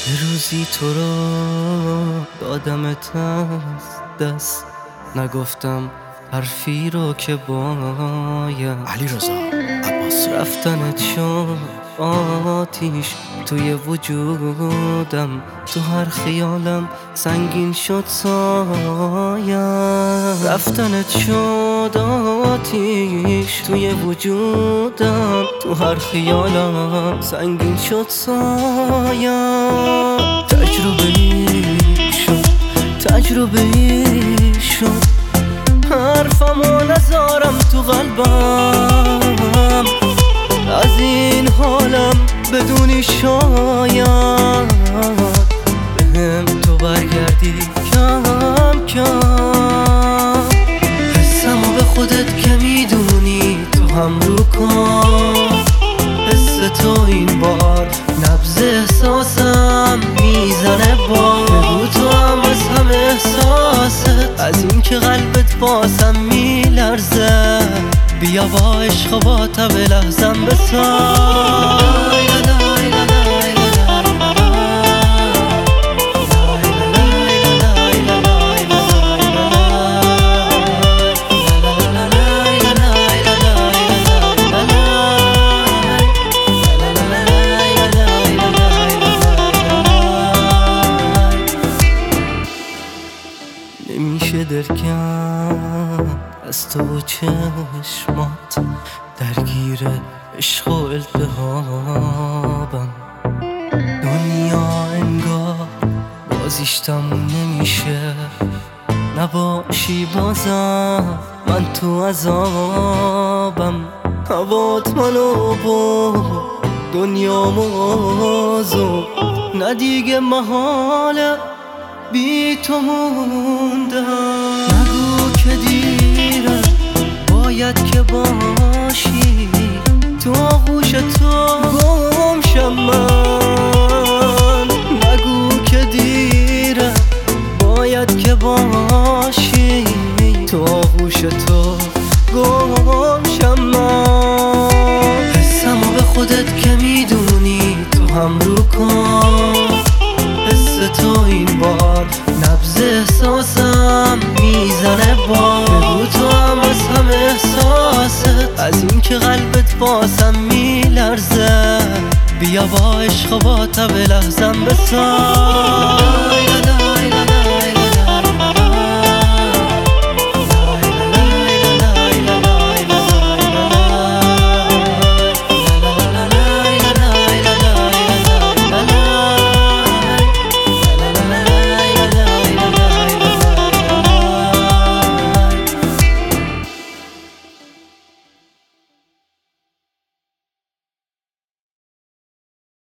یه روزی تو رو دادمت از دست، نگفتم حرفی رو که باید. علیرضا عباسی. رفتنت شد آتیش توی وجودم، تو هر خیالم سنگین شد سایم. رفتنت شد آتیش توی وجودم، تو هر خیالم سنگین شد سایم. تجربه شد حرفمو نذارم تو قلبم، از این حالم بدونی شاید بهم تو برگردی کم کم. حسمو به خودت که میدونی تو هم رو کن، حس تو این بار نبض احساسم میزنه بار. بگو تو هم از هم احساست، از این که قلبت باسم میلرزه. بیا با عشق و با تب لحظم بسای. نمیشه درکم از تو و چشمات، درگیر عشق و التهابم. دنیا انگار بازیش تموم نمیشه، نباشی بازم من تو عذابم. هوات منو برد دنیا موضوع، نه دیگه محاله بی تو موندم. نگو که دیره باید که باشی، تو آغوش تو گم شم من. نگو که دیره باید که باشی، تو آغوش تو گم شم من. حسمو به خودت که میدونی تو هم رو کن، حس تو این بار نبض احساسم میزنه بار. بگو تو هم از هم احساست، از این که قلبت باسم میلرزه. بیا با عشق و با تب لحظم بسای.